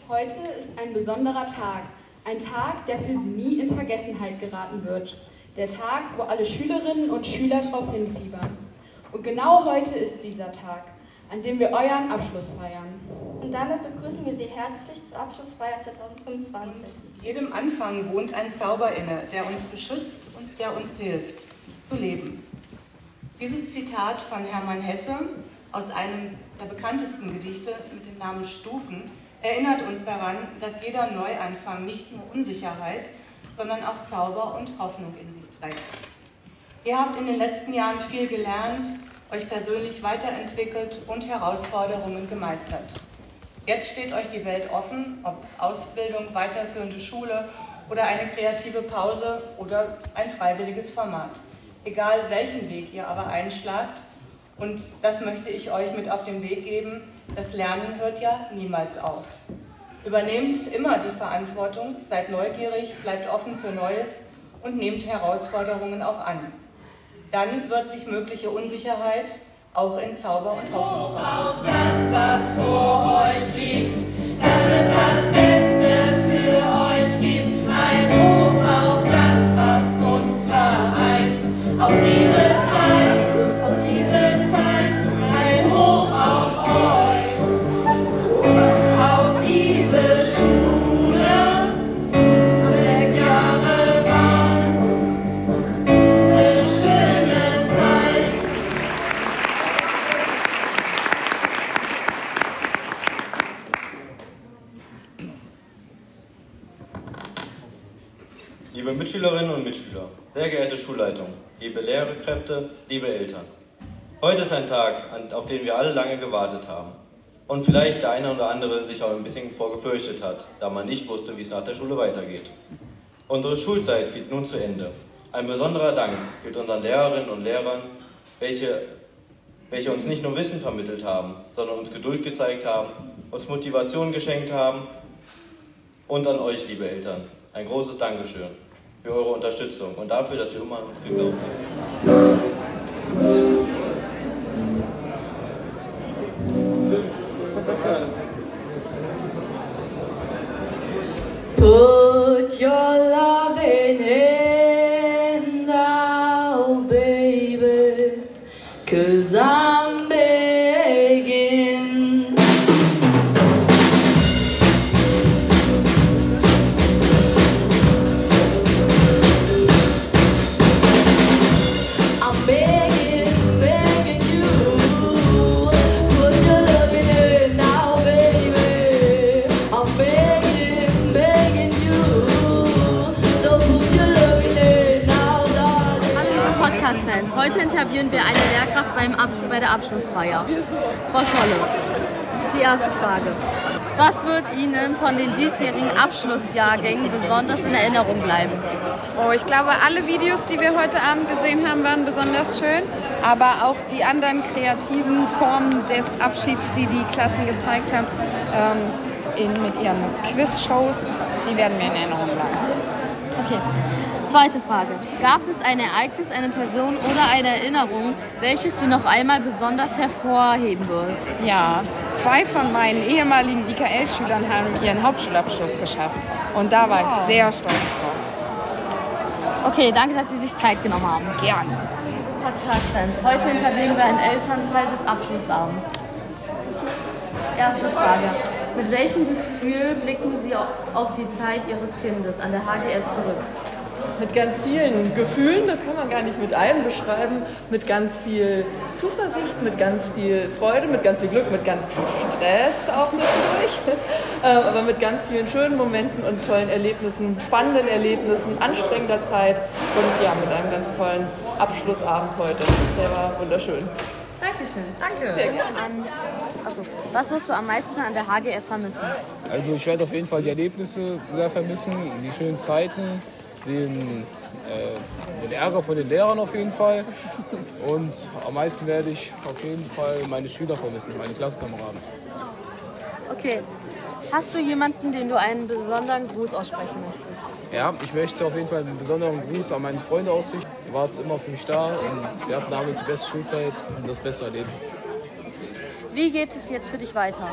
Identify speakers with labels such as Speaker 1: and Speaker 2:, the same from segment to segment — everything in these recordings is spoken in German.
Speaker 1: Heute ist ein besonderer Tag. Ein Tag, der für Sie nie in Vergessenheit geraten wird. Der Tag, wo alle Schülerinnen und Schüler darauf hinfiebern. Und genau heute ist dieser Tag, an dem wir euren Abschluss feiern.
Speaker 2: Und damit begrüßen wir Sie herzlich zur Abschlussfeier 2025.
Speaker 3: Jedem Anfang wohnt ein Zauber inne, der uns beschützt und der uns hilft, zu leben. Dieses Zitat von Hermann Hesse aus einem der bekanntesten Gedichte mit dem Namen Stufen erinnert uns daran, dass jeder Neuanfang nicht nur Unsicherheit, sondern auch Zauber und Hoffnung in sich trägt. Ihr habt in den letzten Jahren viel gelernt, euch persönlich weiterentwickelt und Herausforderungen gemeistert. Jetzt steht euch die Welt offen, ob Ausbildung, weiterführende Schule oder eine kreative Pause oder ein freiwilliges Format. Egal welchen Weg ihr aber einschlagt, und das möchte ich euch mit auf den Weg geben, das Lernen hört ja niemals auf. Übernehmt immer die Verantwortung, seid neugierig, bleibt offen für Neues und nehmt Herausforderungen auch an. Dann wird sich mögliche Unsicherheit auch in Zauber und Hoffnung
Speaker 4: verwandeln. Auf das, was vor euch liegt, dass es das Beste für euch gibt. Ein Hoch auf das, was uns vereint. Auf diese Zeit, ein Hoch auf euch. Auf diese Schule, 6 Jahre waren eine schöne Zeit.
Speaker 5: Liebe Mitschülerinnen und Mitschüler, sehr geehrte Schulleitung, liebe Lehrkräfte, liebe Eltern. Heute ist ein Tag, auf den wir alle lange gewartet haben. Und vielleicht der eine oder andere sich auch ein bisschen vorgefürchtet hat, da man nicht wusste, wie es nach der Schule weitergeht. Unsere Schulzeit geht nun zu Ende. Ein besonderer Dank gilt unseren Lehrerinnen und Lehrern, welche uns nicht nur Wissen vermittelt haben, sondern uns Geduld gezeigt haben, uns Motivation geschenkt haben. Und an euch, liebe Eltern, ein großes Dankeschön für eure Unterstützung und dafür, dass ihr immer an uns geglaubt habt.
Speaker 4: Put your loving hand out, baby, 'cause I'm begging. I'm begging you. Put your loving hand out, baby. I'm begging you. So put your loving hand out, darling.
Speaker 6: Hallo liebe Podcast-Fans, heute interviewen wir eine Lehrkraft bei der Abschlussfeier, Frau Scholle. Die erste Frage: Was wird Ihnen von den diesjährigen Abschlussjahrgängen besonders in Erinnerung bleiben?
Speaker 7: Oh, ich glaube, alle Videos, die wir heute Abend gesehen haben, waren besonders schön. Aber auch die anderen kreativen Formen des Abschieds, die die Klassen gezeigt haben, mit ihren Quiz-Shows, die werden mir in Erinnerung bleiben.
Speaker 6: Okay. Zweite Frage: Gab es ein Ereignis, eine Person oder eine Erinnerung, welches Sie noch einmal besonders hervorheben wird?
Speaker 7: Ja, 2 von meinen ehemaligen IKL-Schülern haben ihren Hauptschulabschluss geschafft. Und da war ich sehr stolz drauf.
Speaker 6: Okay, danke, dass Sie sich Zeit genommen haben.
Speaker 7: Gerne.
Speaker 6: Podcast-Fans, heute interviewen wir einen Elternteil des Abschlussabends. Erste Frage: Mit welchem Gefühl blicken Sie auf die Zeit Ihres Kindes an der HGS zurück?
Speaker 8: Mit ganz vielen Gefühlen, das kann man gar nicht mit einem beschreiben, mit ganz viel Zuversicht, mit ganz viel Freude, mit ganz viel Glück, mit ganz viel Stress auch zwischendurch, aber mit ganz vielen schönen Momenten und tollen Erlebnissen, spannenden Erlebnissen, anstrengender Zeit und ja, mit einem ganz tollen Abschlussabend heute. Der war wunderschön.
Speaker 6: Dankeschön.
Speaker 8: Danke. Sehr gerne.
Speaker 6: Was wirst du am meisten an der HGS vermissen?
Speaker 9: Also ich werde auf jeden Fall die Erlebnisse sehr vermissen, die schönen Zeiten, den Ärger von den Lehrern auf jeden Fall. Und am meisten werde ich auf jeden Fall meine Schüler vermissen, meine Klassenkameraden.
Speaker 6: Okay. Hast du jemanden, den du einen besonderen Gruß aussprechen möchtest?
Speaker 9: Ja, ich möchte auf jeden Fall einen besonderen Gruß an meine Freunde ausrichten. Ihr wart immer für mich da und wir hatten damit die beste Schulzeit und das Beste erlebt.
Speaker 6: Wie geht es jetzt für dich weiter?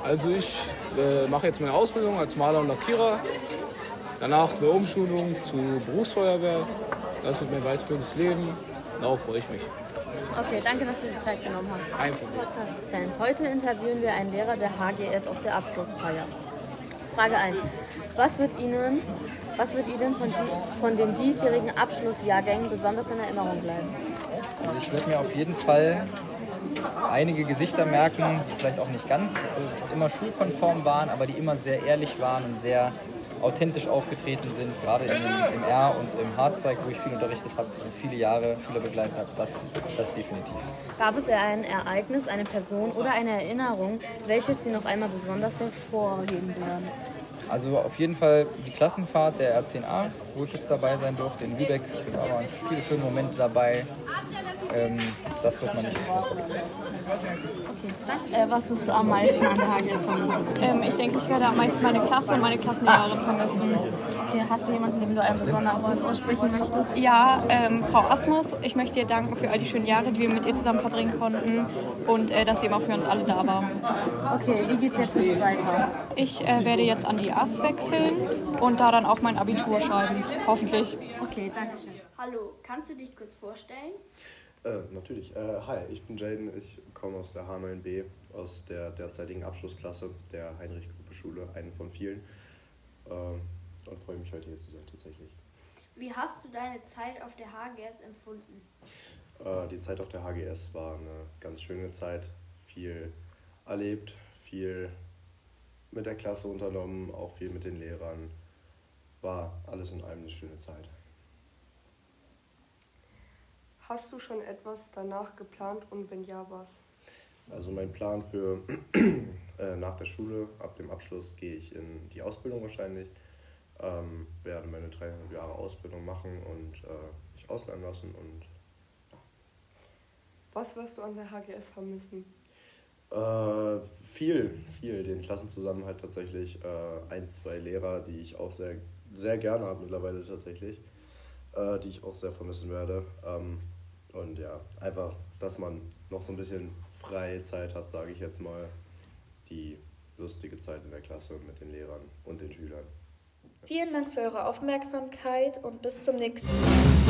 Speaker 9: Also ich mache jetzt meine Ausbildung als Maler und Lackierer. Danach eine Umschulung zur Berufsfeuerwehr. Das wird mein weiterführendes Leben. Darauf freue ich mich.
Speaker 6: Okay, danke, dass du die Zeit genommen hast.
Speaker 9: Kein Problem.
Speaker 6: Podcast-Fans, heute interviewen wir einen Lehrer der HGS auf der Abschlussfeier. Frage 1. Was wird Ihnen von den diesjährigen Abschlussjahrgängen besonders in Erinnerung bleiben?
Speaker 10: Also ich werde mir auf jeden Fall einige Gesichter merken, die vielleicht auch nicht ganz immer schulkonform waren, aber die immer sehr ehrlich waren und sehr authentisch aufgetreten sind, gerade im R- und im H-Zweig, wo ich viel unterrichtet habe und viele Jahre Schüler begleitet habe, das definitiv.
Speaker 6: Gab es ein Ereignis, eine Person oder eine Erinnerung, welches Sie noch einmal besonders hervorheben werden?
Speaker 10: Also auf jeden Fall die Klassenfahrt der R10a, wo ich jetzt dabei sein durfte in Lübeck. Da waren viele schöne Momente dabei. Das wird man nicht schnell vergessen.
Speaker 6: Okay, danke. Was wirst du am meisten an der HGS vermissen?
Speaker 11: Ich denke, ich werde am meisten meine Klasse und meine Klassenlehrerin vermissen.
Speaker 6: Okay, hast du jemanden, dem du einen besonderen Gruß aussprechen möchtest?
Speaker 11: Ja, Frau Asmus, ich möchte ihr danken für all die schönen Jahre, die wir mit ihr zusammen verbringen konnten und dass sie immer für uns alle da war.
Speaker 6: Okay, wie geht's jetzt für dich weiter?
Speaker 11: Ich werde jetzt an die AS wechseln und da dann auch mein Abitur schreiben, hoffentlich.
Speaker 6: Okay, danke schön.
Speaker 2: Hallo, kannst du dich kurz vorstellen?
Speaker 12: Natürlich. Hi, ich bin Jaden, ich komme aus der H9B, aus der derzeitigen Abschlussklasse der Heinrich-Gruppe-Schule, einen von vielen. Und freue mich, heute hier zu sein, tatsächlich.
Speaker 2: Wie hast du deine Zeit auf der HGS empfunden?
Speaker 12: Die Zeit auf der HGS war eine ganz schöne Zeit, viel erlebt, viel mit der Klasse unternommen, auch viel mit den Lehrern. War alles in allem eine schöne Zeit.
Speaker 13: Hast du schon etwas danach geplant und wenn ja, was?
Speaker 12: Also mein Plan für nach der Schule, ab dem Abschluss gehe ich in die Ausbildung wahrscheinlich, werde meine 3,5 Jahre Ausbildung machen und mich ausleihen lassen. Und
Speaker 13: was wirst du an der HGS vermissen?
Speaker 12: Viel, den Klassenzusammenhalt tatsächlich, 1, 2 Lehrer, die ich auch sehr, sehr gerne habe mittlerweile tatsächlich, die ich auch sehr vermissen werde. Und ja, einfach, dass man noch so ein bisschen freie Zeit hat, sage ich jetzt mal, die lustige Zeit in der Klasse mit den Lehrern und den Schülern.
Speaker 14: Vielen Dank für eure Aufmerksamkeit und bis zum nächsten Mal.